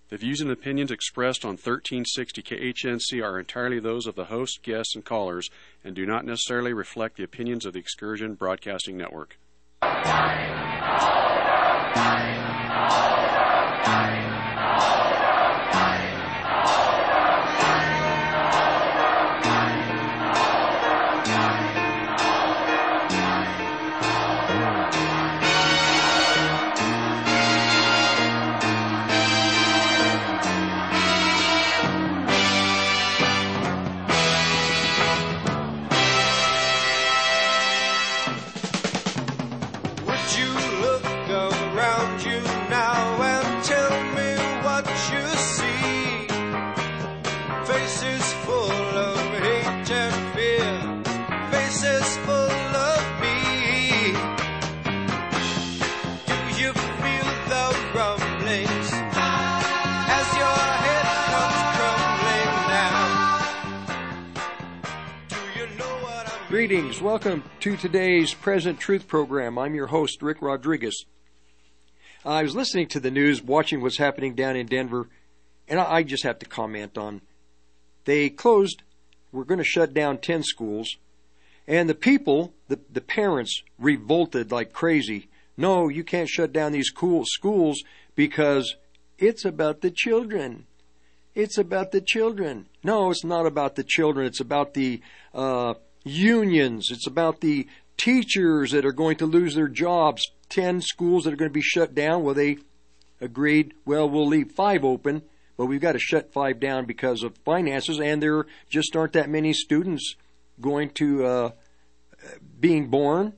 The views and opinions expressed on 1360 KHNC are entirely those of the host, guests, and callers, and do not necessarily reflect the opinions of the Excursion Broadcasting Network. Greetings. Welcome to today's Present Truth program. I'm your host, Rick Rodriguez. I was listening to the news, watching what's happening down in Denver, and I just have to comment on, they closed, we're going to shut down 10 schools, and the people, the parents, revolted like crazy. No, you can't shut down these schools because it's about the children. It's about the children. No, it's not about the children. It's about the unions. It's about the teachers that are going to lose their jobs. 10 schools that are going to be shut down. Well, they agreed, well, we'll leave 5 open, but we've got to shut 5 down because of finances, and there just aren't that many students going to being born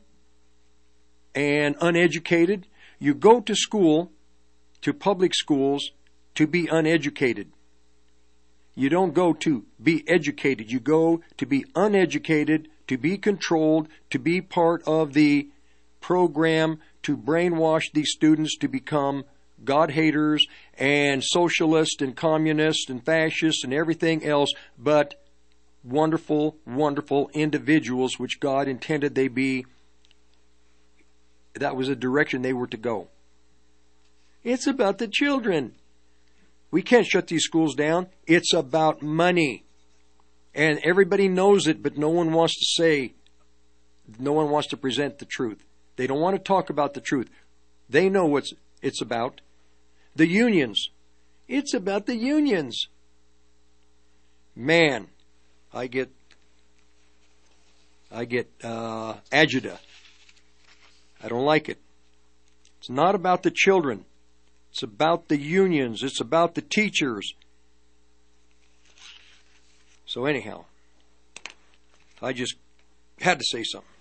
and uneducated. You go to school, to public schools, to be uneducated. You don't go to be educated. You go to be uneducated, to be controlled, to be part of the program to brainwash these students to become God haters and socialists and communists and fascists and everything else but wonderful, wonderful individuals which God intended they be. That was the direction they were to go. It's about the children. We can't shut these schools down. It's about money. And everybody knows it, but no one wants to say, no one wants to present the truth. They don't want to talk about the truth. They know what it's about. The unions. It's about the unions. Man, I get agita. I don't like it. It's not about the children. It's about the unions. It's about the teachers. So anyhow, I just had to say something.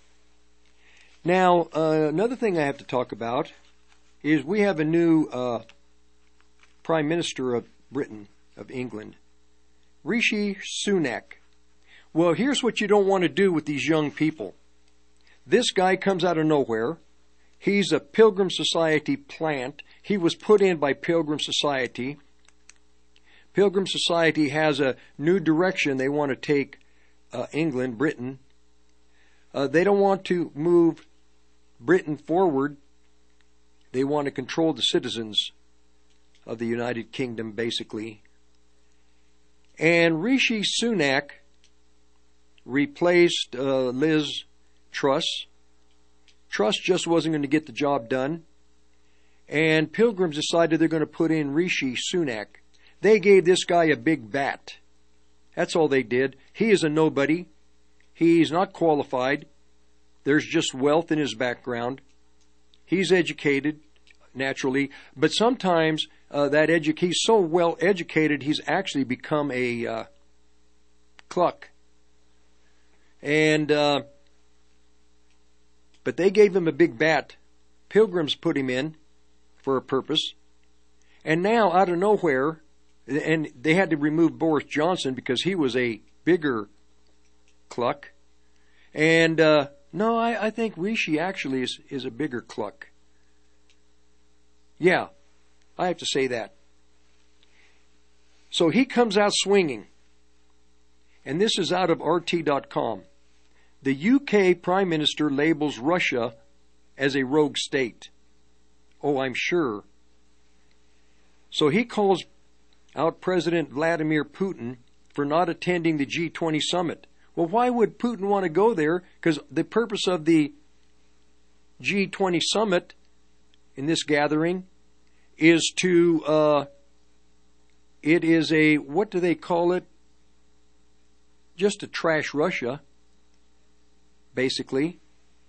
Now, another thing I have to talk about is we have a new Prime Minister of Britain, of England, Rishi Sunak. Well, here's what you don't want to do with these young people. This guy comes out of nowhere. He's a Pilgrim Society plant. He was put in by Pilgrim Society. Pilgrim Society has a new direction they want to take England, Britain. They don't want to move Britain forward. They want to control the citizens of the United Kingdom, basically. And Rishi Sunak replaced Liz Truss. Truss just wasn't going to get the job done. And Pilgrims decided they're going to put in Rishi Sunak. They gave this guy a big bat. That's all they did. He is a nobody. He's not qualified. There's just wealth in his background. He's educated, naturally. But sometimes he's so well educated, he's actually become a cluck. And but they gave him a big bat. Pilgrims put him in for a purpose. And now, out of nowhere, and they had to remove Boris Johnson because he was a bigger cluck. And no, I think Rishi actually is a bigger cluck. Yeah, I have to say that. So he comes out swinging. And this is out of RT.com. The UK Prime Minister labels Russia as a rogue state. Oh, I'm sure. So he calls out President Vladimir Putin for not attending the G20 summit. Well, why would Putin want to go there? Because the purpose of the G20 summit in this gathering is to, it is a, what do they call it? Just to trash Russia, basically.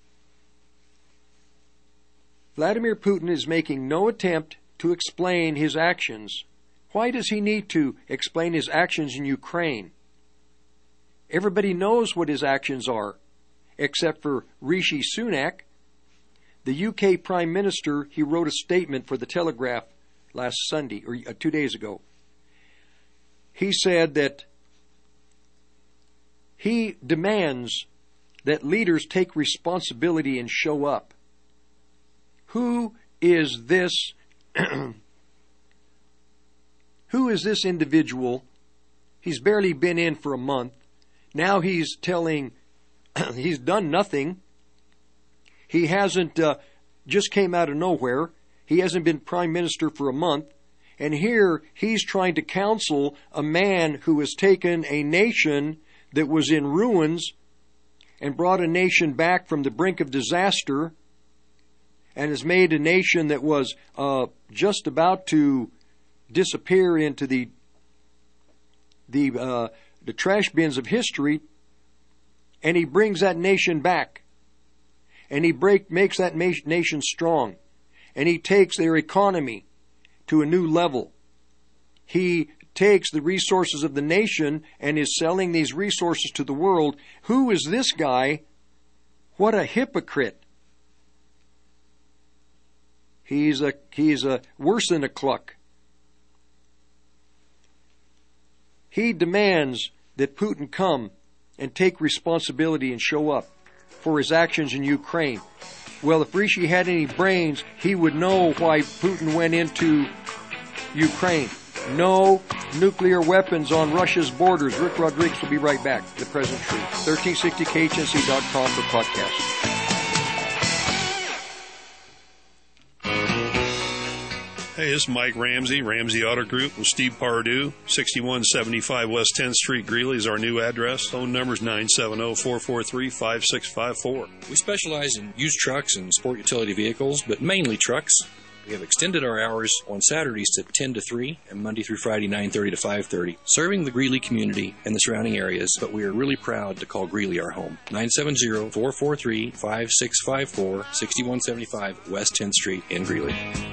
Vladimir Putin is making no attempt to explain his actions. Why does he need to explain his actions in Ukraine? Everybody knows what his actions are, except for Rishi Sunak. The UK Prime Minister, he wrote a statement for the Telegraph last Sunday, or 2 days ago. He said that he demands that leaders take responsibility and show up. Who is this? Who is this individual? He's barely been in for a month. Now he's telling, he's done nothing. He hasn't, just came out of nowhere. He hasn't been prime minister for a month. And here he's trying to counsel a man who has taken a nation that was in ruins and brought a nation back from the brink of disaster and has made a nation that was just about to disappear into the trash bins of history, and he brings that nation back, and he makes that nation strong, and he takes their economy to a new level. He takes the resources of the nation and is selling these resources to the world. Who is this guy? What a hypocrite. He's a worse than a cluck. He demands that Putin come and take responsibility and show up for his actions in Ukraine. Well, if Rishi had any brains, he would know why Putin went into Ukraine. No nuclear weapons on Russia's borders. Rick Rodriguez will be right back. The Present Truth. 1360khnc.com for podcasts. Hey, this is Mike Ramsey, Ramsey Auto Group with Steve Pardue. 6175 West 10th Street, Greeley is our new address. Phone number is 970-443-5654. We specialize in used trucks and sport utility vehicles, but mainly trucks. We have extended our hours on Saturdays to 10 to 3 and Monday through Friday 9:30 to 5:30, serving the Greeley community and the surrounding areas, but we are really proud to call Greeley our home. 970-443-5654, 6175 West 10th Street in Greeley.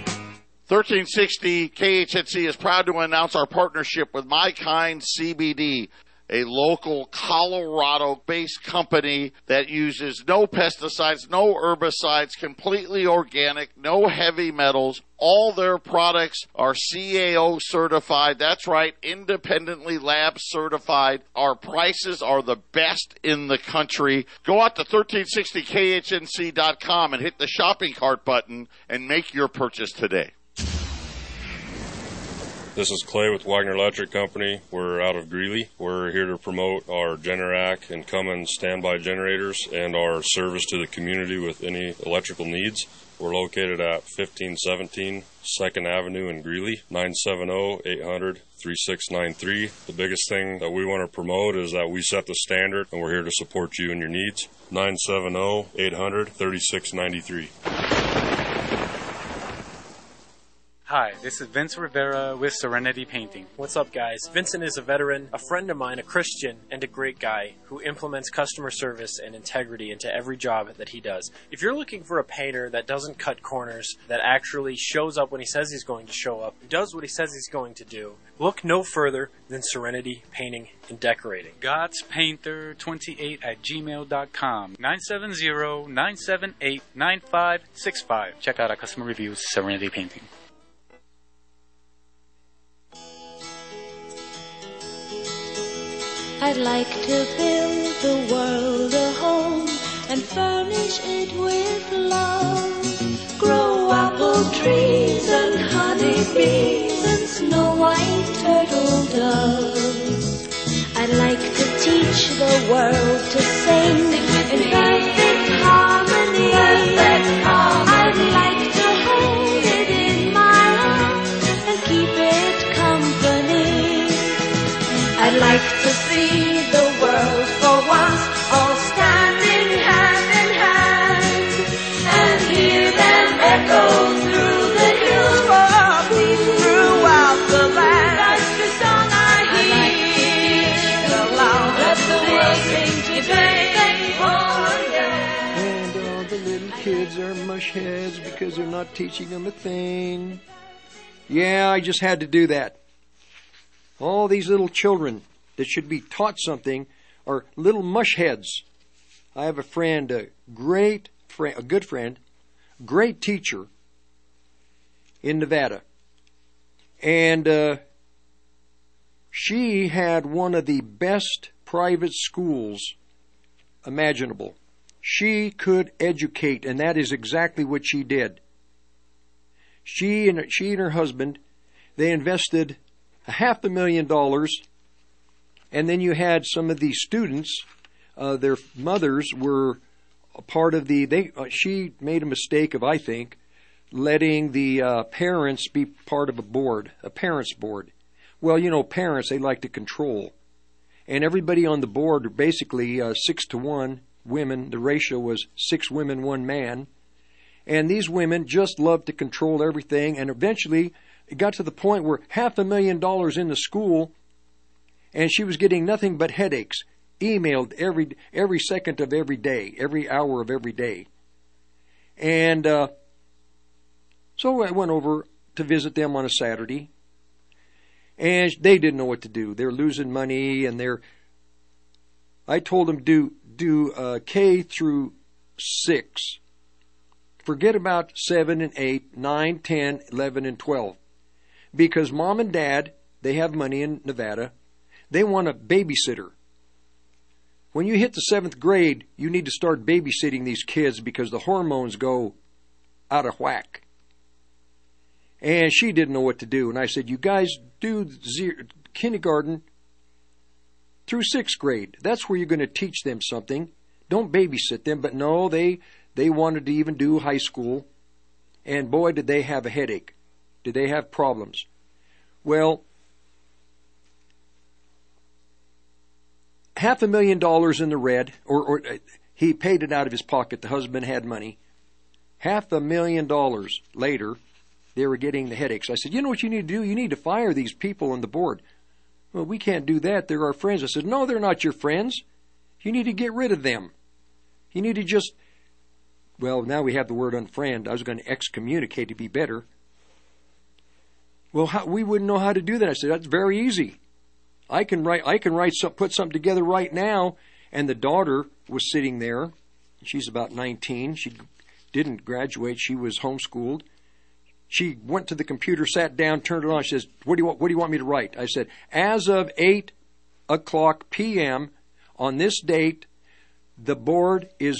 1360 KHNC is proud to announce our partnership with My Kind CBD, a local Colorado-based company that uses no pesticides, no herbicides, completely organic, no heavy metals. All their products are CAO certified. That's right, independently lab certified. Our prices are the best in the country. Go out to 1360khnc.com and hit the shopping cart button and make your purchase today. This is Clay with Wagner Electric Company. We're out of Greeley. We're here to promote our Generac and Cummins standby generators and our service to the community with any electrical needs. We're located at 1517 2nd Avenue in Greeley, 970-800-3693. The biggest thing that we want to promote is that we set the standard, and we're here to support you and your needs. 970-800-3693. Hi, this is Vince Rivera with Serenity Painting. What's up, guys? Vincent is a veteran, a friend of mine, a Christian, and a great guy who implements customer service and integrity into every job that he does. If you're looking for a painter that doesn't cut corners, that actually shows up when he says he's going to show up, does what he says he's going to do, look no further than Serenity Painting and Decorating. GodsPainter28@gmail.com. 970-978-9565. Check out our customer reviews, Serenity Painting. I'd like to build the world a home and furnish it with love. Grow apple trees and honey bees and snow white turtle doves. I'd like to teach the world to sing in perfect harmony. I'd like to hold it in my arms and keep it I'd like to see the world for once all standing hand in hand and hear them echo through the hills for peace throughout the land. That's the song I hear aloud. Let the world sing today. And all the little kids are mush heads because they're not teaching them a thing. Yeah, I just had to do that. All these little children that should be taught something are little mush heads. I have a friend, a good friend, great teacher in Nevada. And she had one of the best private schools imaginable. She could educate, and that is exactly what she did. She and her husband, they invested $500,000, and then you had some of these students. Their mothers were a part of she made a mistake of, I think, letting the parents be part of a parents' board. Well, you know, parents, they like to control. And everybody on the board are basically 6-to-1 women. The ratio was 6 women, 1 man. And these women just loved to control everything. And eventually, it got to the point where $500,000 in the school, and she was getting nothing but headaches, emailed every second of every day, every hour of every day. And so I went over to visit them on a Saturday, and they didn't know what to do. They're losing money, and I told them do K through 6. Forget about 7 and 8, 9, 10, 11, and 12. Because mom and dad, they have money in Nevada. They want a babysitter. When you hit the 7th grade, you need to start babysitting these kids because the hormones go out of whack. And she didn't know what to do. And I said, you guys do kindergarten through 6th grade. That's where you're going to teach them something. Don't babysit them. But no, they wanted to even do high school. And boy, did they have a headache. Did they have problems? Well, $500,000 in the red, or he paid it out of his pocket. The husband had money. $500,000 later, they were getting the headaches. I said, you know what you need to do? You need to fire these people on the board. Well, we can't do that. They're our friends. I said, no, they're not your friends. You need to get rid of them. You need to just, well, now we have the word unfriend. I was going to excommunicate to be better. Well, we wouldn't know how to do that. I said, that's very easy. I can put something together right now. And the daughter was sitting there. She's about 19. She didn't graduate. She was homeschooled. She went to the computer, sat down, turned it on. She says, what do you want me to write? I said, as of 8 o'clock p.m. on this date, the board what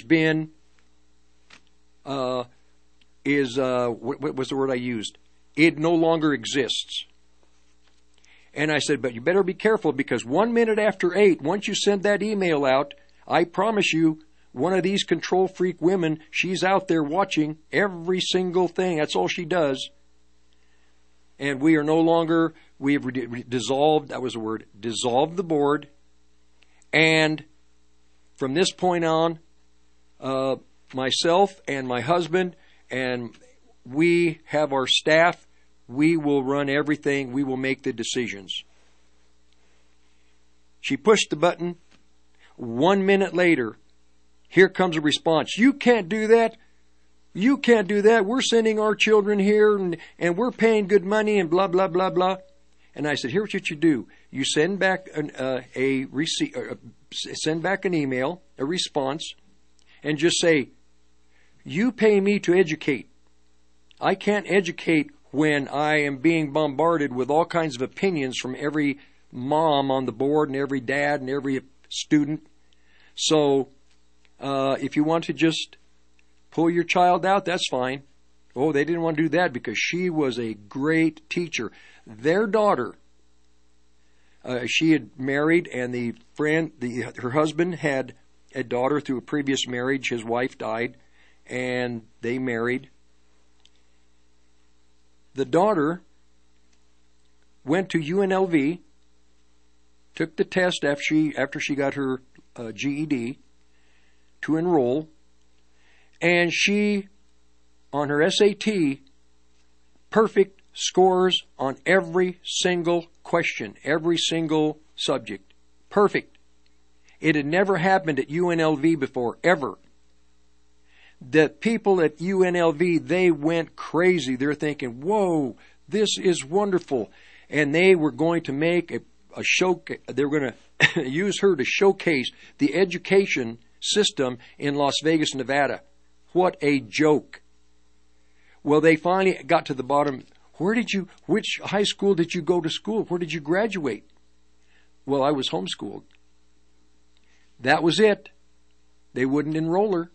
was the word I used? It no longer exists. And I said, but you better be careful because 1 minute after 8, once you send that email out, I promise you, one of these control freak women, she's out there watching every single thing. That's all she does. And we have dissolved, that was the word, dissolved the board. And from this point on, myself and my husband, and we have our staff, we will run everything, we will make the decisions. She pushed the button. 1 minute later, here comes a response. You can't do that. You can't do that. We're sending our children here and we're paying good money and blah, blah, blah, blah. And I said, here's what you do. You send back send back an email, a response, and just say, you pay me to educate. I can't educate when I am being bombarded with all kinds of opinions from every mom on the board and every dad and every student. So if you want to just pull your child out, that's fine. Oh, they didn't want to do that because she was a great teacher. Their daughter, she had married, and her husband had a daughter through a previous marriage. His wife died, and they married. The daughter went to UNLV took the test after she got her GED to enroll, and she, on her SAT, perfect scores on every single question, every single subject. Perfect. It had never happened at UNLV before, ever. The people at UNLV, they went crazy. They're thinking, whoa, this is wonderful. And they were going to make a show. They were going to use her to showcase the education system in Las Vegas, Nevada. What a joke. Well, they finally got to the bottom. Which high school did you go to school? Where did you graduate? Well, I was homeschooled. That was it. They wouldn't enroll her.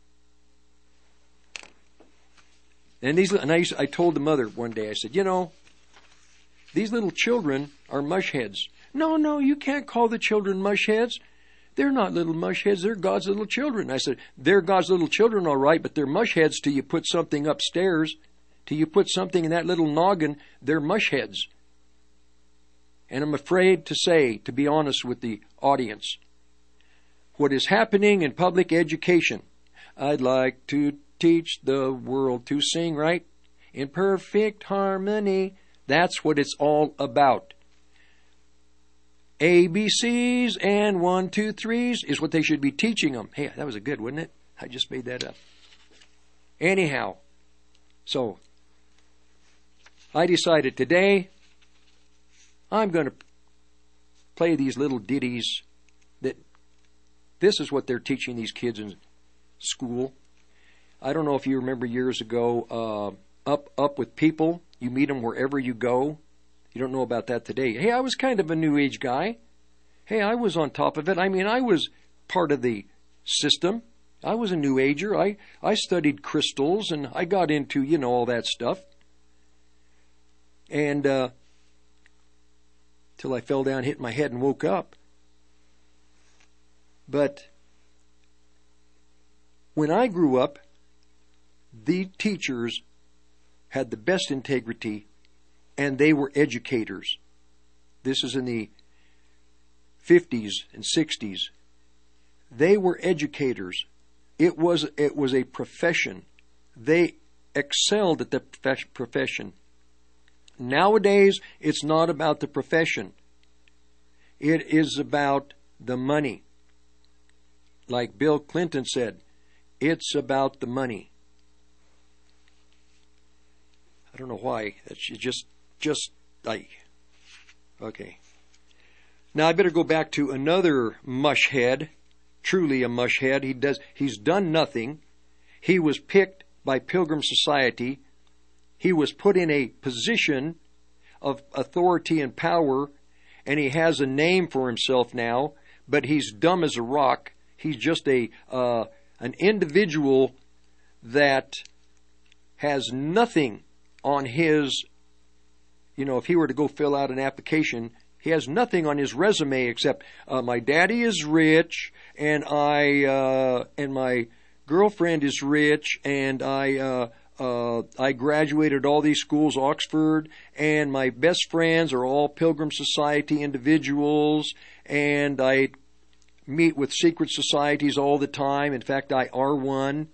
And I told the mother one day, I said, these little children are mushheads. No, you can't call the children mushheads. They're not little mushheads. They're God's little children. I said, they're God's little children, all right, but they're mushheads till you put something upstairs. Till you put something in that little noggin, they're mushheads. And I'm afraid to say, to be honest with the audience, what is happening in public education, I'd like to teach the world to sing, right? In perfect harmony. That's what it's all about. ABCs and 1, 2, 3s is what they should be teaching them. Hey, that was a good, wasn't it? I just made that up. Anyhow, so I decided today I'm going to play these little ditties that this is what they're teaching these kids in school. I don't know if you remember years ago, Up with People. You meet them wherever you go. You don't know about that today. Hey, I was kind of a New Age guy. Hey, I was on top of it. I mean, I was part of the system. I was a New Ager. I studied crystals, and I got into, all that stuff. And till I fell down, hit my head, and woke up. But when I grew up, the teachers had the best integrity, and they were educators. This is in the 50s and 60s. They were educators. It was a profession. They excelled at the profession. Nowadays, it's not about the profession. It is about the money. Like Bill Clinton said, it's about the money. I don't know why. That's just like, okay. Now I better go back to another mushhead, truly a mushhead. He's done nothing. He was picked by Pilgrim Society. He was put in a position of authority and power, and he has a name for himself now, but he's dumb as a rock. He's just an individual that has nothing on his, if he were to go fill out an application, he has nothing on his resume except my daddy is rich, and my girlfriend is rich, and I graduated all these schools, Oxford, and my best friends are all Pilgrim Society individuals, and I meet with secret societies all the time. In fact, I are one.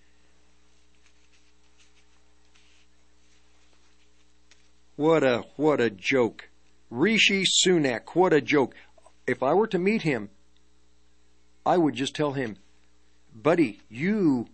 What a joke. Rishi Sunak, what a joke. If I were to meet him, I would just tell him, buddy, you're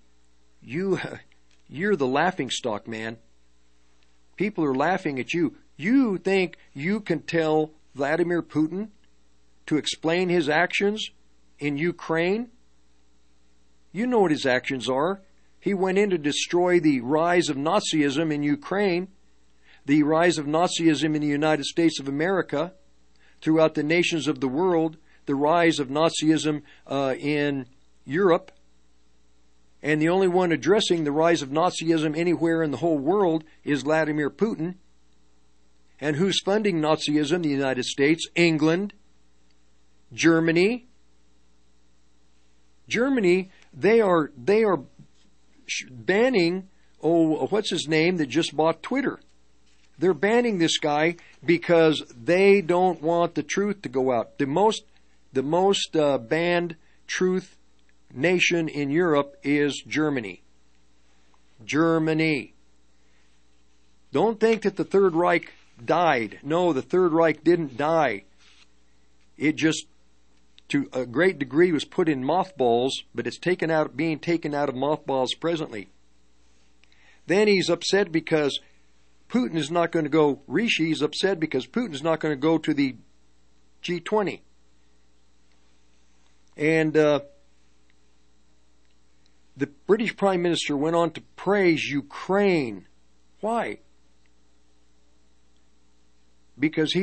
the laughingstock, man. People are laughing at you. You think you can tell Vladimir Putin to explain his actions in Ukraine? You know what his actions are. He went in to destroy the rise of Nazism in Ukraine, the rise of Nazism in the United States of America, throughout the nations of the world, the rise of Nazism in Europe. And the only one addressing the rise of Nazism anywhere in the whole world is Vladimir Putin. And who's funding Nazism? The United States, England, Germany. Germany, they are banning, what's his name that just bought Twitter? They're banning this guy because they don't want the truth to go out. The most banned truth nation in Europe is Germany. Germany. Don't think that the Third Reich died. No, the Third Reich didn't die. It just, to a great degree, was put in mothballs, but it's being taken out of mothballs presently. Then he's upset because Putin is not going to go. Rishi is upset because Putin is not going to go to the G20. And the British Prime Minister went on to praise Ukraine. Why? Because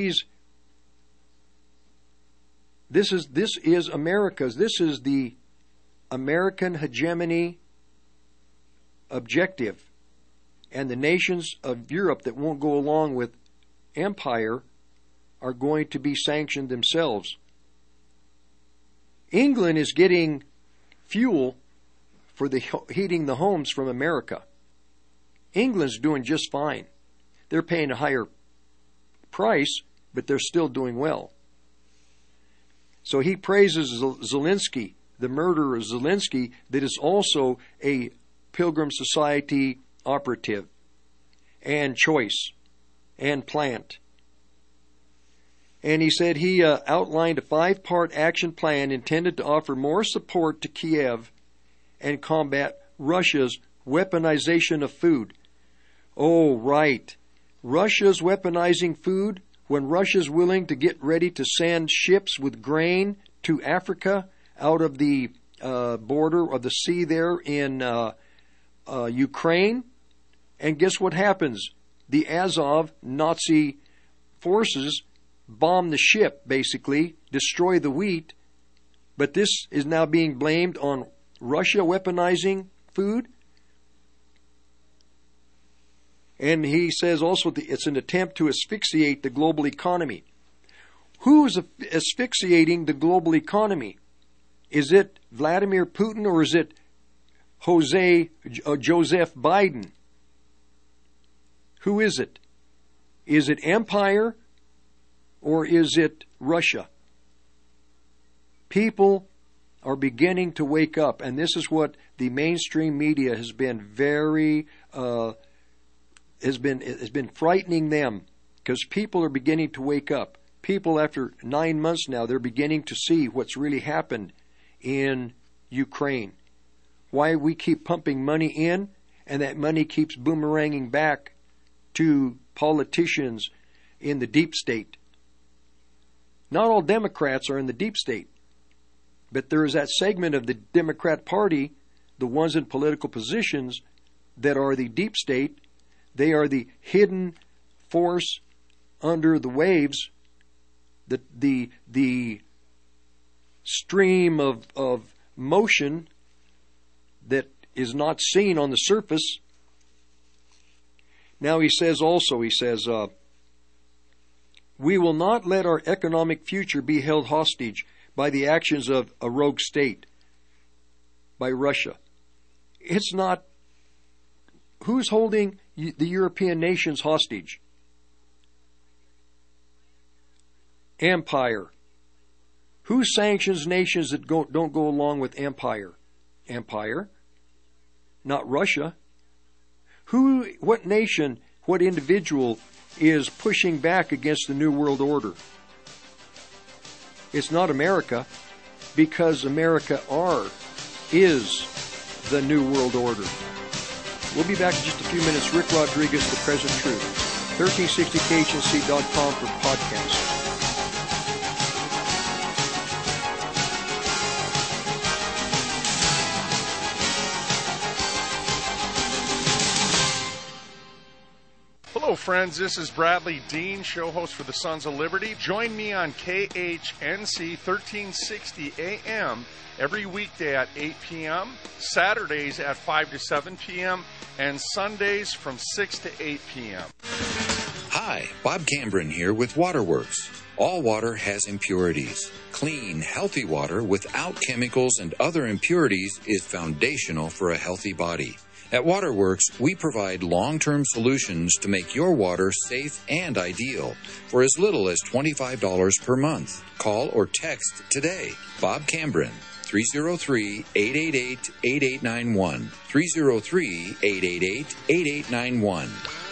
this is America's. This is the American hegemony objective. And the nations of Europe that won't go along with empire are going to be sanctioned themselves. England is getting fuel for heating the homes from America. England's doing just fine. They're paying a higher price, but they're still doing well. So he praises Zelensky, the murderer of Zelensky, that is also a Pilgrim Society operative and choice and plant. And he said he outlined a 5-part action plan intended to offer more support to Kiev and combat Russia's weaponization of food. Oh, right. Russia's weaponizing food when Russia's willing to get ready to send ships with grain to Africa out of the border of the sea there in Ukraine. And guess what happens? The Azov Nazi forces bomb the ship, basically, destroy the wheat. But this is now being blamed on Russia weaponizing food. And he says also that it's an attempt to asphyxiate the global economy. Who is asphyxiating the global economy? Is it Vladimir Putin or is it Joseph Biden? Who is it? Is it empire or is it Russia? People are beginning to wake up, and this is what the mainstream media has been has been frightening them, because people are beginning to wake up. People, after 9 months now, they're beginning to see what's really happened in Ukraine. Why we keep pumping money in, and that money keeps boomeranging back to politicians in the deep state. Not all Democrats are in the deep state, but there is that segment of the Democrat Party, the ones in political positions, that are the deep state. They are the hidden force under the waves, the stream of motion that is not seen on the surface. Now he says, we will not let our economic future be held hostage by the actions of a rogue state, by Russia. It's not. Who's holding the European nations hostage? Empire. Who sanctions nations that don't go along with empire? Empire. Not Russia. What nation, what individual is pushing back against the New World Order? It's not America, because America is the New World Order. We'll be back in just a few minutes. Rick Rodriguez, The Present Truth. 1360khnc.com for podcasts. Hello, friends. This is Bradley Dean, show host for the Sons of Liberty. Join me on KHNC 1360 AM every weekday at 8 p.m., Saturdays at 5 to 7 p.m., and Sundays from 6 to 8 p.m. Hi, Bob Cambron here with Waterworks. All water has impurities. Clean, healthy water without chemicals and other impurities is foundational for a healthy body. At Waterworks, we provide long-term solutions to make your water safe and ideal for as little as $25 per month. Call or text today. Bob Cambrin, 303-888-8891. 303-888-8891.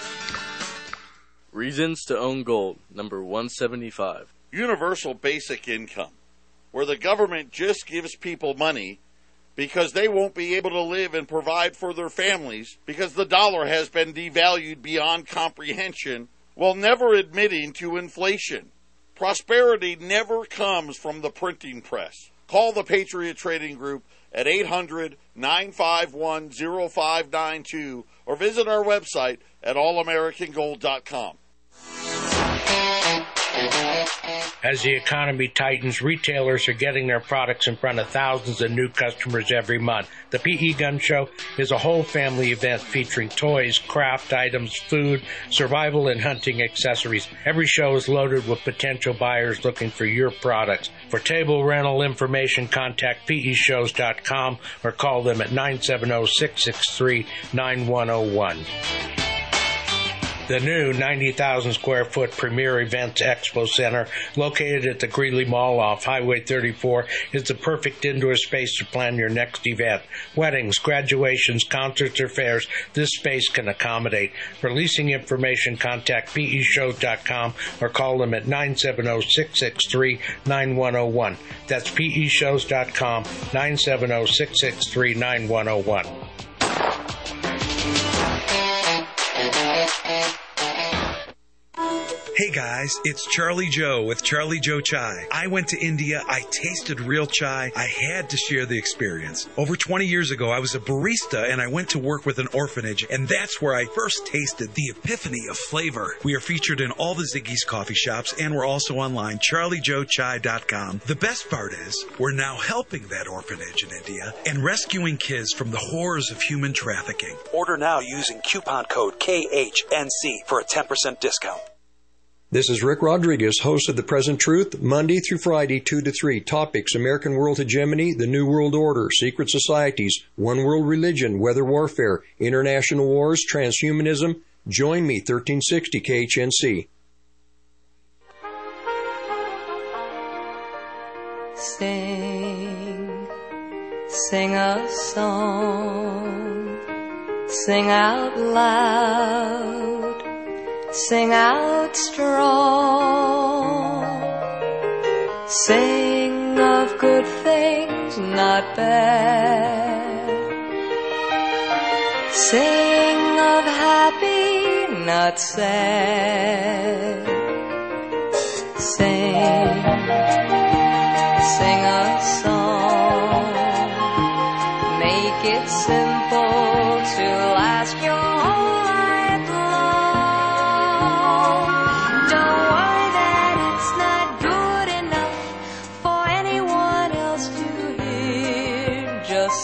Reasons to Own Gold, number 175. Universal basic income, where the government just gives people money because they won't be able to live and provide for their families because the dollar has been devalued beyond comprehension, while never admitting to inflation. Prosperity never comes from the printing press. Call the Patriot Trading Group at 800-951-0592 or visit our website at allamericangold.com. As the economy tightens, retailers are getting their products in front of thousands of new customers every month. The PE Gun Show is a whole family event featuring toys, craft items, food, survival, and hunting accessories. Every show is loaded with potential buyers looking for your products. For table rental information, contact PEShows.com or call them at 970-663-9101. The new 90,000 square foot Premier Events Expo Center, located at the Greeley Mall off Highway 34, is the perfect indoor space to plan your next event. Weddings, graduations, concerts, or fairs, this space can accommodate. For leasing information, contact PEShows.com or call them at 970-663-9101. That's PEShows.com, 970-663-9101. Hey guys, it's Charlie Joe with Charlie Joe Chai. I went to India, I tasted real chai, I had to share the experience. Over 20 years ago, I was a barista and I went to work with an orphanage, and that's where I first tasted the epiphany of flavor. We are featured in all the Ziggy's coffee shops, and we're also online, charliejoechai.com. The best part is, we're now helping that orphanage in India and rescuing kids from the horrors of human trafficking. Order now using coupon code KHNC for a 10% discount. This is Rick Rodriguez, host of The Present Truth, Monday through Friday, 2 to 3. Topics: American world hegemony, the New World Order, secret societies, one world religion, weather warfare, international wars, transhumanism. Join me, 1360 KHNC. Sing a song, sing out loud, sing out strong, sing of good things, not bad, sing of happy, not sad, sing a song, make it simple to last your whole life long. Don't worry that it's not good enough for anyone else to hear. Just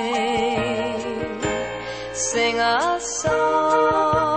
sing a song.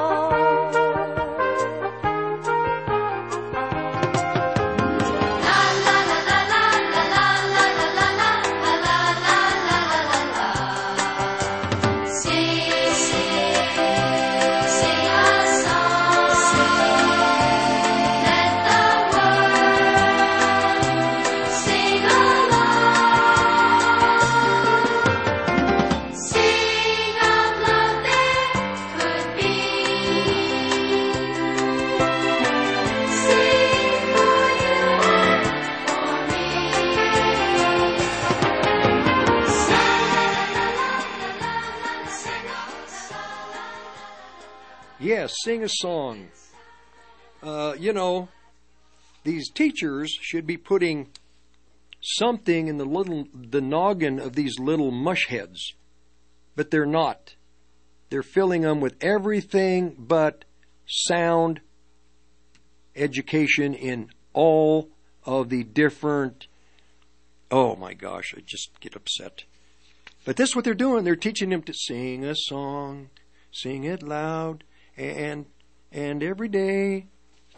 Yes, sing a song. These teachers should be putting something in the noggin of these little mush heads, but they're not. They're filling them with everything but sound education in all of the different. Oh my gosh, I just get upset. But this is what they're doing. They're teaching them to sing a song, sing it loud, and every day.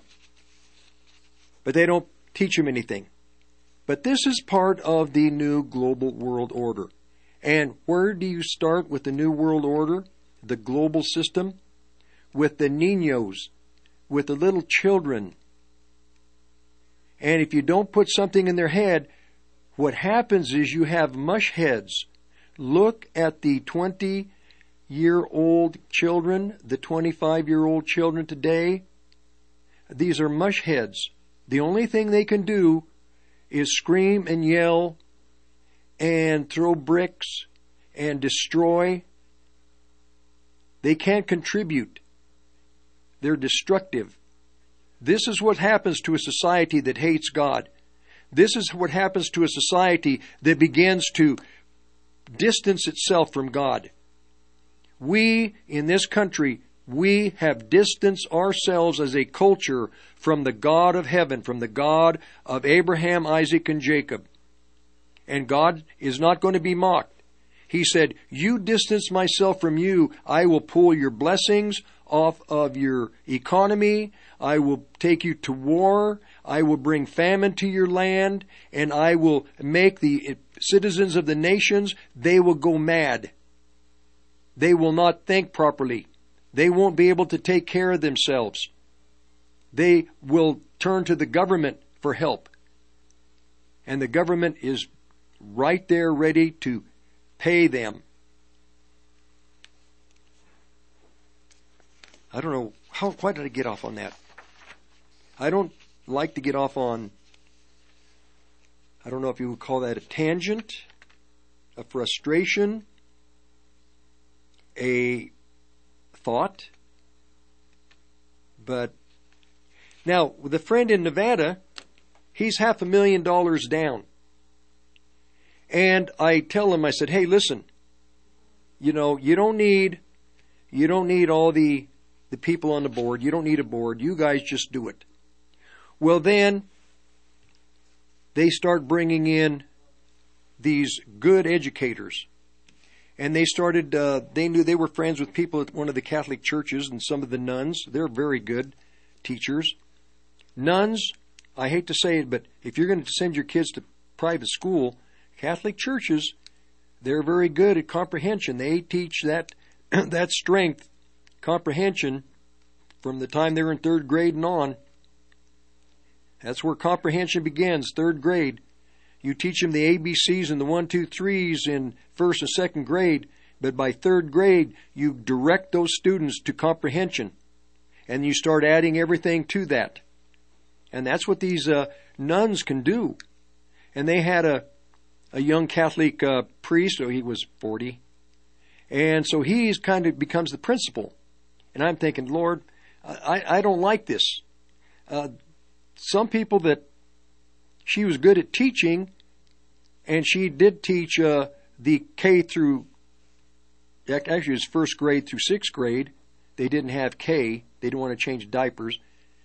But they don't teach them anything. But this is part of the new global world order. And where do you start with the New World Order, the global system? With the niños, with the little children. And if you don't put something in their head, what happens is you have mush heads. Look at the 20-year-old children, the 25-year-old children today. These are mush heads. The only thing they can do is scream and yell and throw bricks and destroy. They can't contribute. They're destructive. This is what happens to a society that hates God. This is what happens to a society that begins to distance itself from God. We, in this country, we have distanced ourselves as a culture from the God of heaven, from the God of Abraham, Isaac, and Jacob. And God is not going to be mocked. He said, you distance myself from you, I will pull your blessings off of your economy. I will take you to war. I will bring famine to your land. And I will make the citizens of the nations, they will go mad. They will not think properly. They won't be able to take care of themselves. They will turn to the government for help. And the government is right there ready to pay them. I don't know, why did I get off on that? I don't like to get off on, I don't know if you would call that a tangent, a frustration, a thought. But now, with a friend in Nevada, he's $500,000 down. And I tell him, I said, hey, listen, you don't need all the people on the board. You don't need a board. You guys just do it. Well, then they start bringing in these good educators. And they started, they knew they were friends with people at one of the Catholic churches and some of the nuns. They're very good teachers. Nuns, I hate to say it, but if you're going to send your kids to private school, Catholic churches, they're very good at comprehension. They teach that strength, comprehension, from the time they're in third grade and on. That's where comprehension begins, third grade. You teach them the ABCs and the 1, 2, 3s in first and second grade, but by third grade, you direct those students to comprehension, and you start adding everything to that. And that's what these nuns can do. And they had a young Catholic priest, so he was 40, and so he's kind of becomes the principal. And I'm thinking, Lord, I don't like this. Some people that she was good at teaching, and she did teach the K through, actually it was first grade through sixth grade. They didn't have K. They didn't want to change diapers.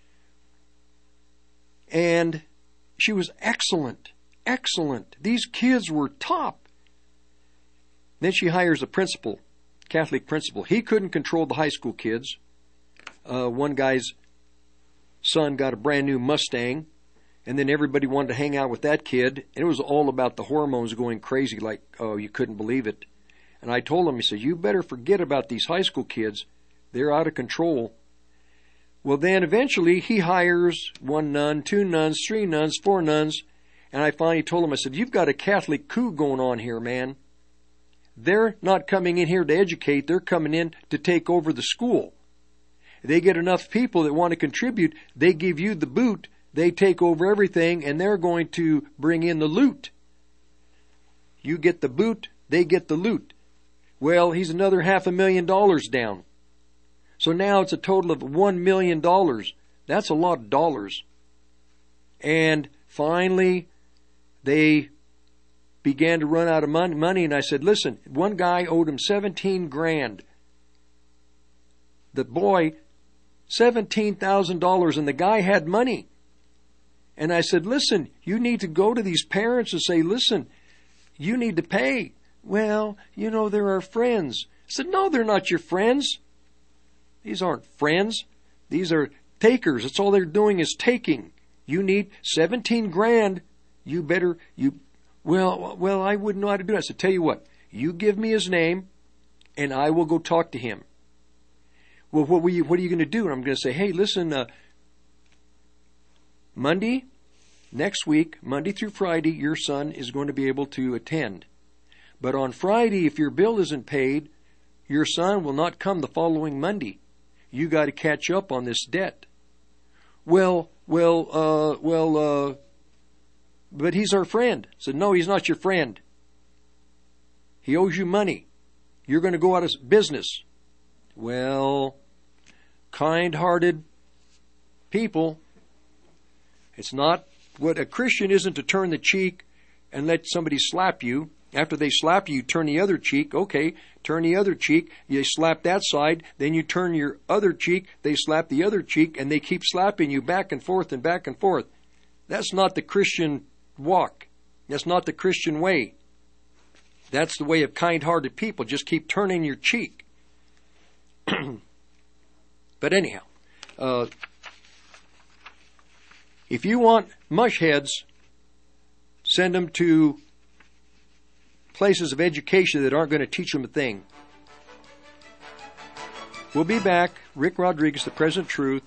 And she was excellent. These kids were top. Then she hires a principal, Catholic principal. He couldn't control the high school kids. One guy's son got a brand new Mustang, and then everybody wanted to hang out with that kid. And it was all about the hormones going crazy, like, oh, you couldn't believe it. And I told him, he said, you better forget about these high school kids. They're out of control. Well, then eventually he hires 1 nun, 2 nuns, 3 nuns, 4 nuns. And I finally told him, I said, you've got a Catholic coup going on here, man. They're not coming in here to educate. They're coming in to take over the school. They get enough people that want to contribute. They give you the boot. They take over everything, and they're going to bring in the loot. You get the boot, they get the loot. Well, he's another $500,000 down. So now it's a total of $1 million. That's a lot of dollars. And finally, they began to run out of money, and I said, listen, one guy owed him $17,000. The boy, $17,000, and the guy had money. And I said, listen, you need to go to these parents and say, listen, you need to pay. Well, they're our friends. I said, no, they're not your friends. These aren't friends. These are takers. That's all they're doing is taking. You need $17,000. Well, I wouldn't know how to do it. I said, tell you what, You give me his name, and I will go talk to him. Well, what are you going to do? And I'm going to say, hey, listen, Monday, next week, Monday through Friday, your son is going to be able to attend. But on Friday, if your bill isn't paid, your son will not come the following Monday. You got to catch up on this debt. Well, but he's our friend. I said, no, he's not your friend. He owes you money. You're going to go out of business. Well, kind-hearted people, it's not, what a Christian isn't to turn the cheek and let somebody slap you. After they slap you, you turn the other cheek. Okay, turn the other cheek. You slap that side. Then you turn your other cheek. They slap the other cheek, and they keep slapping you back and forth and back and forth. That's not the Christian walk. That's not the Christian way. That's the way of kind-hearted people. Just keep turning your cheek. But anyhow, if you want mush heads, send them to places of education that aren't going to teach them a thing. We'll be back. Rick Rodriguez, The Present Truth,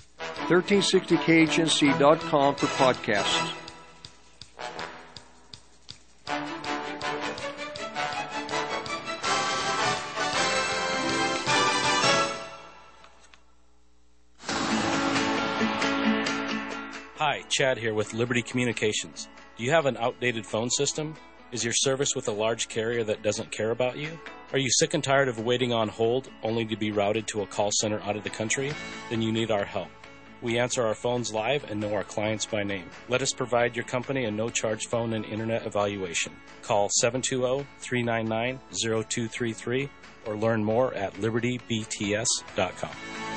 1360khnc.com for podcasts. Hi, Chad here with Liberty Communications. Do you have an outdated phone system? Is your service with a large carrier that doesn't care about you? Are you sick and tired of waiting on hold only to be routed to a call center out of the country? Then you need our help. We answer our phones live and know our clients by name. Let us provide your company a no-charge phone and internet evaluation. Call 720-399-0233 or learn more at libertybts.com.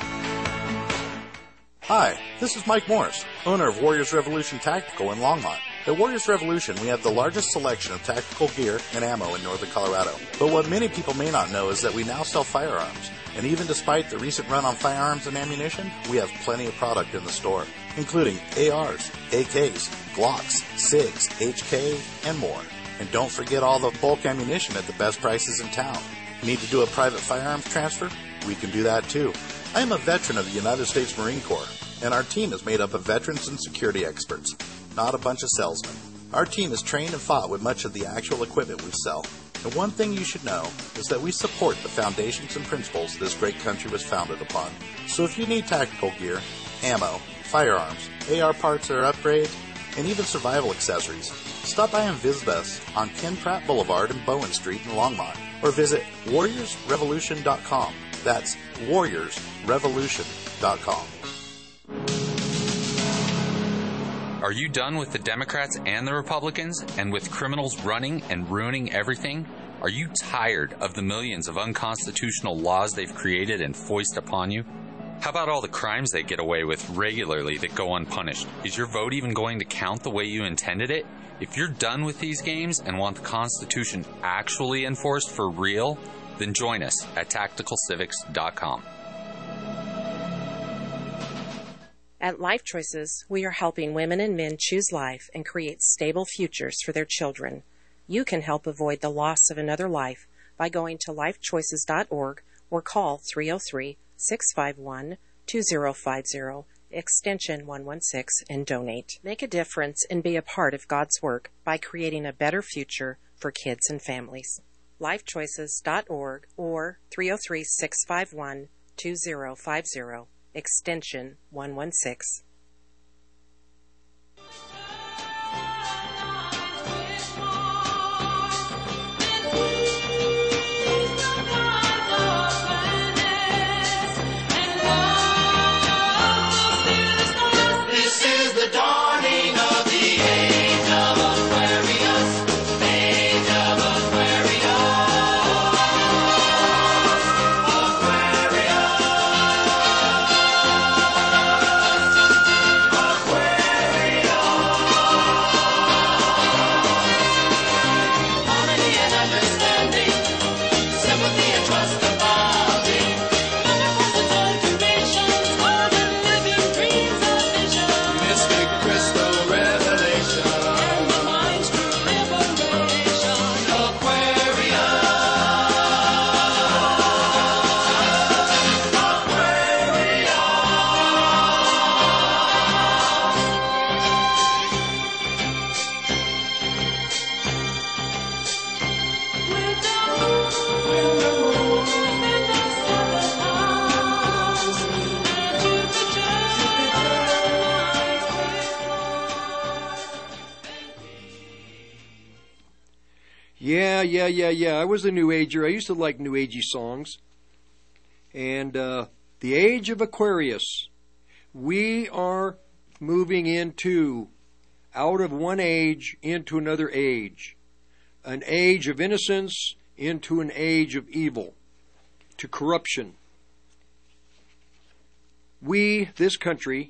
Hi, this is Mike Morris, owner of Warriors Revolution Tactical in Longmont. At Warriors Revolution, we have the largest selection of tactical gear and ammo in northern Colorado. But what many people may not know is that we now sell firearms. And even despite the recent run on firearms and ammunition, we have plenty of product in the store, including ARs, AKs, Glocks, SIGs, HK, and more. And don't forget all the bulk ammunition at the best prices in town. Need to do a private firearms transfer? We can do that too. I am a veteran of the United States Marine Corps, and our team is made up of veterans and security experts, not a bunch of salesmen. Our team is trained and fought with much of the actual equipment we sell. And one thing you should know is that we support the foundations and principles this great country was founded upon. So if you need tactical gear, ammo, firearms, AR parts or upgrades, and even survival accessories, stop by and visit us on Ken Pratt Boulevard and Bowen Street in Longmont, or visit warriorsrevolution.com. That's warriorsrevolution.com. Are you done with the Democrats and the Republicans, and with criminals running and ruining everything? Are you tired of the millions of unconstitutional laws they've created and foisted upon you? How about all the crimes they get away with regularly that go unpunished? Is your vote even going to count the way you intended it? If you're done with these games and want the Constitution actually enforced for real, then join us at tacticalcivics.com. At Life Choices, we are helping women and men choose life and create stable futures for their children. You can help avoid the loss of another life by going to lifechoices.org or call 303-651-2050, extension 116, and donate. Make a difference and be a part of God's work by creating a better future for kids and families. lifechoices.org or 303-651-2050, extension 116. This is the dawning of the age of Aquarius, age of Aquarius. Yeah. I was a New Ager. I used to like New Agey songs. And the age of Aquarius. We are moving out of one age into another age. An age of innocence into an age of evil, to corruption. In this country,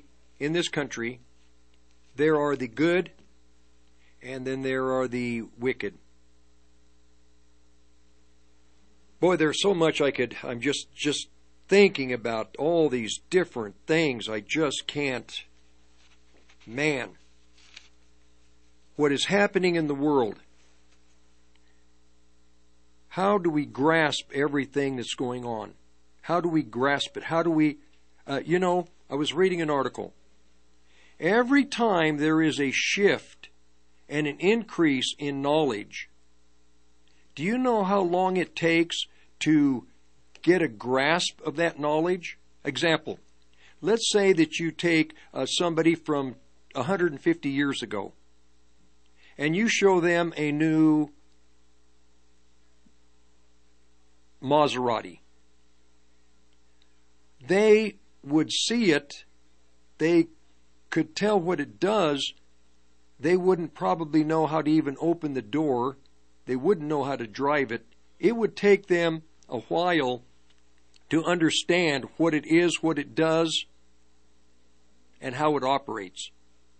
there are the good, and then there are the wicked. Boy, there's so much I'm just thinking about all these different things. I just can't. Man, what is happening in the world? How do we grasp everything that's going on? How do we grasp it? How do we, I was reading an article. Every time there is a shift and an increase in knowledge, do you know how long it takes to get a grasp of that knowledge? Example, let's say that you take somebody from 150 years ago and you show them a new Maserati. They would see it, they could tell what it does, they wouldn't probably know how to even open the door, they wouldn't know how to drive it. It would take them a while to understand what it is, what it does, and how it operates.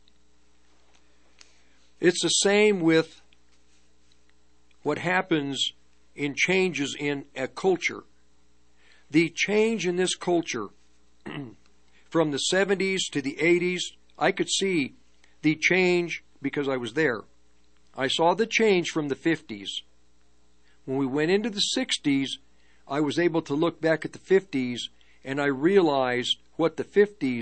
It's the same with what happens in changes in a culture. The change in this culture from the 70s to the 80s, I could see the change because I was there. I saw the change from the 50s. When we went into the 60s, I was able to look back at the 50s and I realized what the 50s,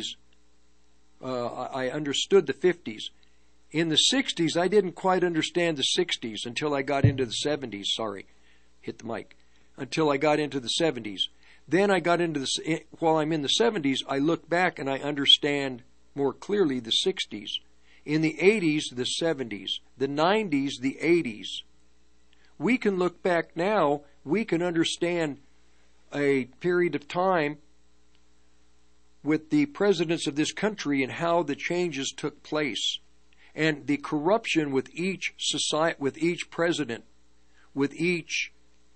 I understood the 50s. In the 60s, I didn't quite understand the 60s until I got into the 70s. Sorry, hit the mic. Until I got into the 70s. Then I got into while I'm in the 70s, I look back and I understand more clearly the 60s. In the 80s, the 70s. The 90s, the 80s. We can look back now, we can understand a period of time with the presidents of this country and how the changes took place. And the corruption with each society, with each president, with each,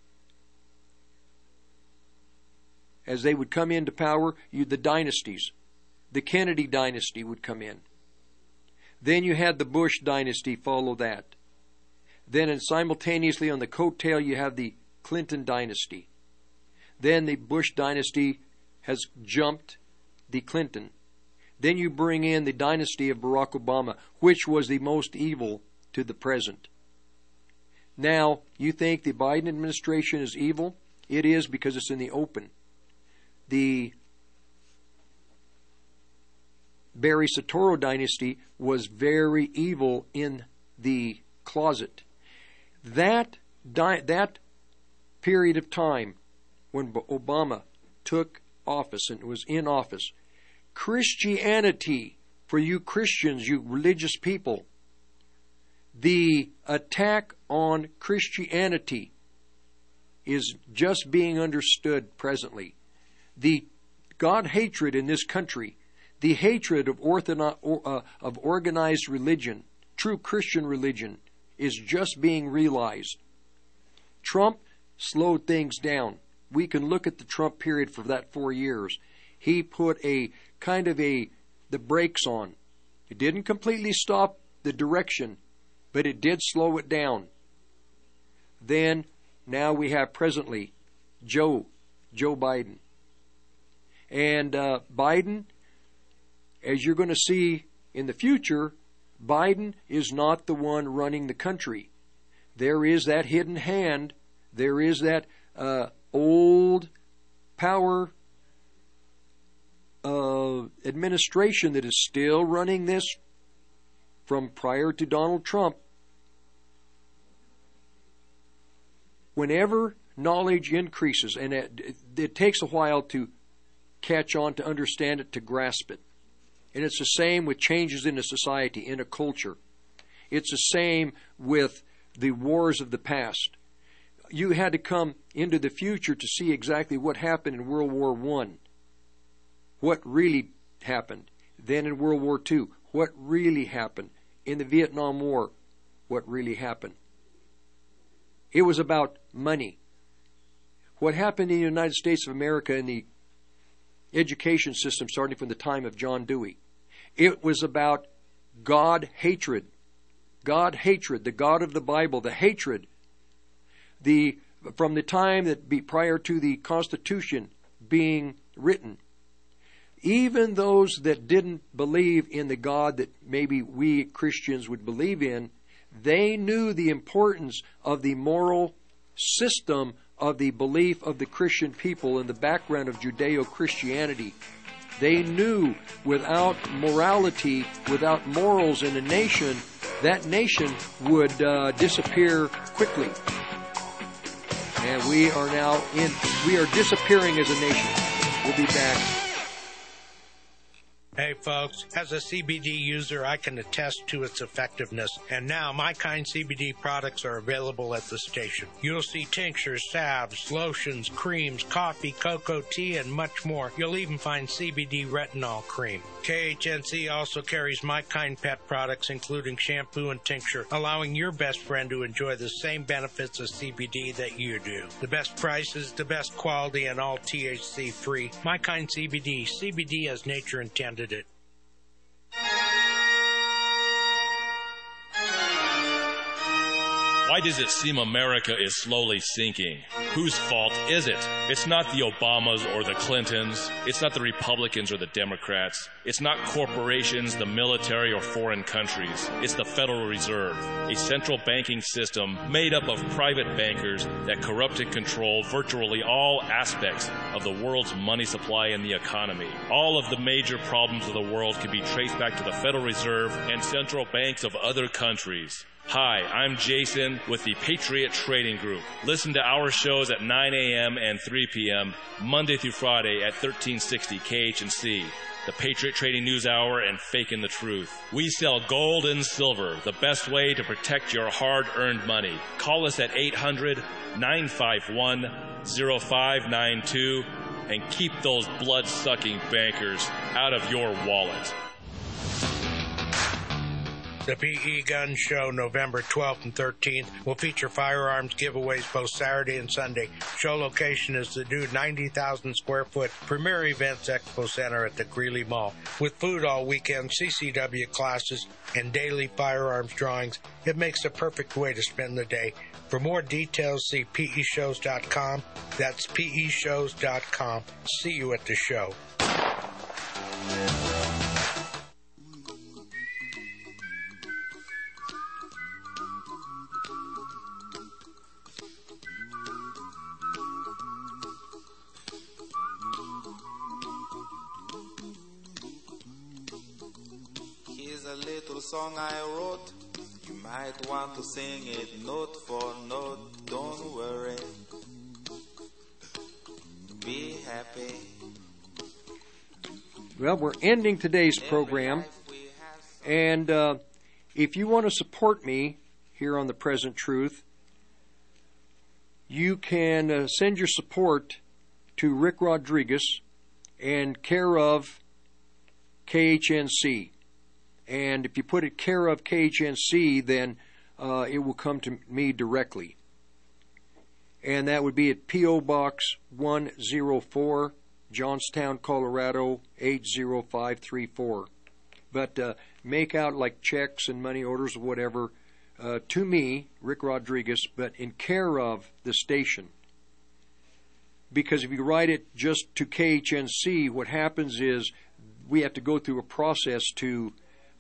as they would come into power, the dynasties. The Kennedy dynasty would come in. Then you had the Bush dynasty follow that. Then and simultaneously on the coattail you have the Clinton dynasty. Then the Bush dynasty has jumped the Clinton. Then you bring in the dynasty of Barack Obama, which was the most evil to the present. Now, you think the Biden administration is evil? It is because it's in the open. The Barry Soetoro dynasty was very evil in the closet. That period of time when Obama took office and was in office, Christianity, for you Christians, you religious people, the attack on Christianity is just being understood presently. The God hatred in this country, the hatred of organized religion, true Christian religion, is just being realized. Trump slowed things down. We can look at the Trump period for that 4 years. He put a kind of the brakes on. It didn't completely stop the direction, but it did slow it down. Then, now we have presently Joe Biden. And Biden, as you're going to see in the future, Biden is not the one running the country. There is that hidden hand. There is that old power administration that is still running this from prior to Donald Trump. Whenever knowledge increases, and it takes a while to catch on, to understand it, to grasp it. And it's the same with changes in a society, in a culture. It's the same with the wars of the past. You had to come into the future to see exactly what happened in World War I, what really happened. Then in World War II, what really happened. In the Vietnam War, what really happened. It was about money. What happened in the United States of America in the education system starting from the time of John Dewey. It was about God hatred. God hatred, the God of the Bible, the hatred. From the time that prior to the Constitution being written, even those that didn't believe in the God that maybe we Christians would believe in, they knew the importance of the moral system of the belief of the Christian people in the background of Judeo-Christianity. They knew without morality, without morals in a nation, that nation would disappear quickly. And we are disappearing as a nation. We'll be back. Hey folks, as a CBD user, I can attest to its effectiveness, and now My Kind CBD products are available at the station. You'll see tinctures, salves, lotions, creams, coffee, cocoa, tea, and much more. You'll even find CBD retinol cream. KHNC also carries My Kind pet products, including shampoo and tincture, allowing your best friend to enjoy the same benefits of CBD that you do. The best prices, the best quality, and all THC free. My Kind CBD, CBD as nature intended it. Why does it seem America is slowly sinking? Whose fault is it? It's not the Obamas or the Clintons. It's not the Republicans or the Democrats. It's not corporations, the military, or foreign countries. It's the Federal Reserve, a central banking system made up of private bankers that corrupt and control virtually all aspects of the world's money supply and the economy. All of the major problems of the world can be traced back to the Federal Reserve and central banks of other countries. Hi, I'm Jason with the Patriot Trading Group. Listen to our shows at 9 a.m. and 3 p.m. Monday through Friday at 1360 KHNC, the Patriot Trading News Hour, and Fakin' the Truth. We sell gold and silver, the best way to protect your hard-earned money. Call us at 800-951-0592 and keep those blood-sucking bankers out of your wallet. The PE Gun Show, November 12th and 13th, will feature firearms giveaways both Saturday and Sunday. Show location is the new 90,000 square foot Premier Events Expo Center at the Greeley Mall. With food all weekend, CCW classes, and daily firearms drawings, it makes the perfect way to spend the day. For more details, see peshows.com. That's peshows.com. See you at the show. Song I wrote, you might want to sing it note for note. Don't worry, be happy. Well, we're ending today's program, and if you want to support me here on The Present Truth, you can send your support to Rick Rodriguez and care of KHNC. And if you put it care of KHNC, then it will come to me directly. And that would be at P.O. Box 104, Johnstown, Colorado 80534. But make out like checks and money orders or whatever to me, Rick Rodriguez, but in care of the station. Because if you write it just to KHNC, what happens is we have to go through a process to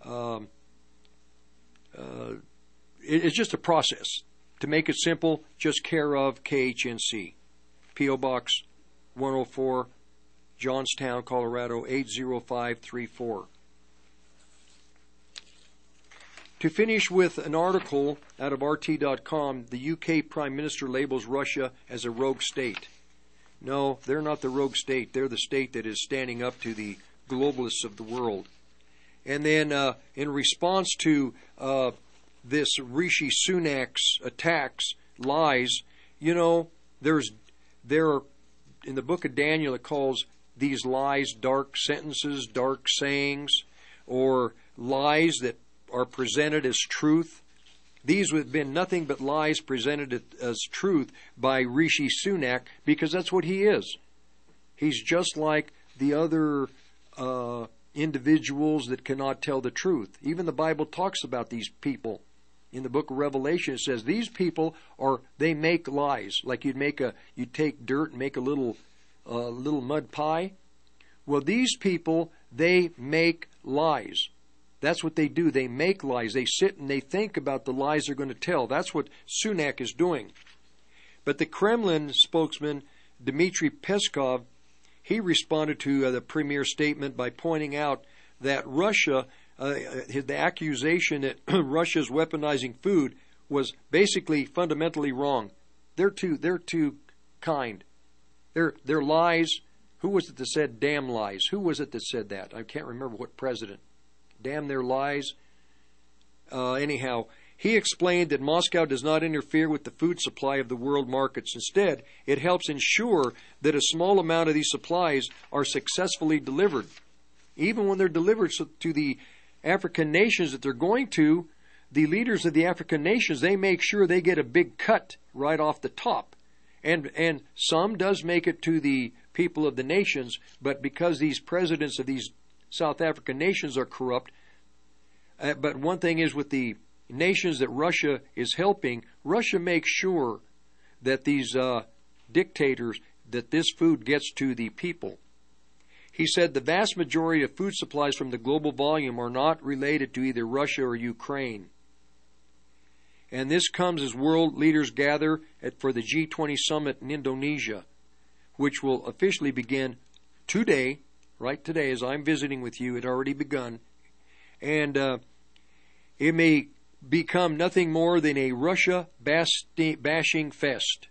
it's just a process. To make it simple, just care of KHNC. P.O. Box 104, Johnstown, Colorado 80534. To finish with an article out of RT.com, the UK Prime Minister labels Russia as a rogue state. No, they're not the rogue state. They're the state that is standing up to the globalists of the world. And then in response to this Rishi Sunak's attacks, lies, you know, there are, in the book of Daniel, it calls these lies dark sentences, dark sayings, or lies that are presented as truth. These would have been nothing but lies presented as truth by Rishi Sunak, because that's what he is. He's just like the other individuals that cannot tell the truth. Even the Bible talks about these people. In the book of Revelation, it says these people they make lies. Like you'd take dirt and make a little mud pie. Well, these people, they make lies. That's what they do. They make lies. They sit and they think about the lies they're going to tell. That's what Sunak is doing. But the Kremlin spokesman, Dmitry Peskov, he responded to the premier's statement by pointing out that Russia, the accusation that Russia's weaponizing food was basically fundamentally wrong. They're too kind. They're lies. Who was it that said damn lies? Who was it that said that? I can't remember what president. Damn their lies. Anyhow, he explained that Moscow does not interfere with the food supply of the world markets. Instead, it helps ensure that a small amount of these supplies are successfully delivered. Even when they're delivered to the African nations that they're going to, the leaders of the African nations, they make sure they get a big cut right off the top. And some does make it to the people of the nations, but because these presidents of these South African nations are corrupt. But one thing is, with the nations that Russia is helping, Russia makes sure that these dictators, that this food gets to the people. He said the vast majority of food supplies from the global volume are not related to either Russia or Ukraine. And this comes as world leaders gather for the G20 summit in Indonesia, which will officially begin today, right today, as I'm visiting with you. It already begun. And it may become nothing more than a Russia bashing fest.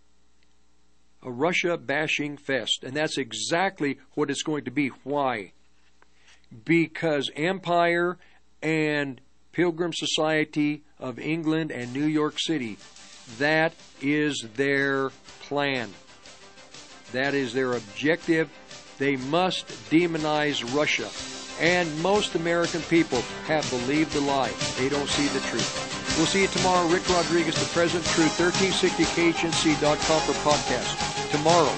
A Russia bashing fest. And that's exactly what it's going to be. Why? Because Empire and Pilgrim Society of England and New York City, that is their plan. That is their objective. They must demonize Russia. And most American people have believed the lie. They don't see the truth. We'll see you tomorrow. Rick Rodriguez, the President Truth, 1360khnc.com for podcast. Tomorrow.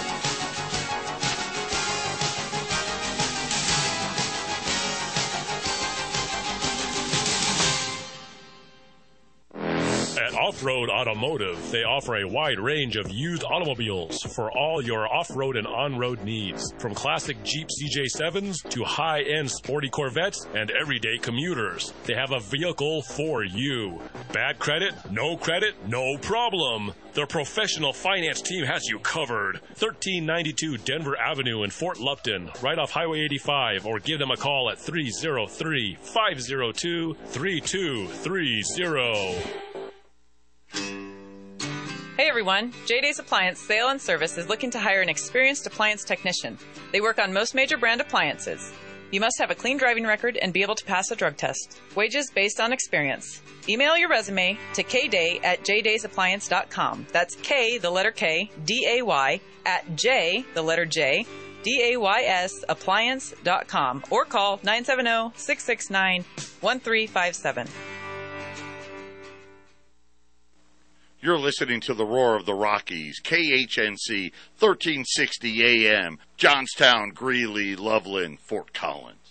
Off-Road Automotive. They offer a wide range of used automobiles for all your off-road and on-road needs. From classic Jeep CJ7s to high-end sporty Corvettes and everyday commuters. They have a vehicle for you. Bad credit? No problem. Their professional finance team has you covered. 1392 Denver Avenue in Fort Lupton, right off Highway 85, or give them a call at 303-502-3230. Hey everyone, J-Days Appliance Sale and Service is looking to hire an experienced appliance technician. They work on most major brand appliances. You must have a clean driving record and be able to pass a drug test. Wages based on experience. Email your resume to kday@jdaysappliance.com. That's K, the letter K, D-A-Y, at J, the letter J, D-A-Y-S, appliance.com, or call 970-669-1357. You're listening to the Roar of the Rockies, KHNC, 1360 AM, Johnstown, Greeley, Loveland, Fort Collins.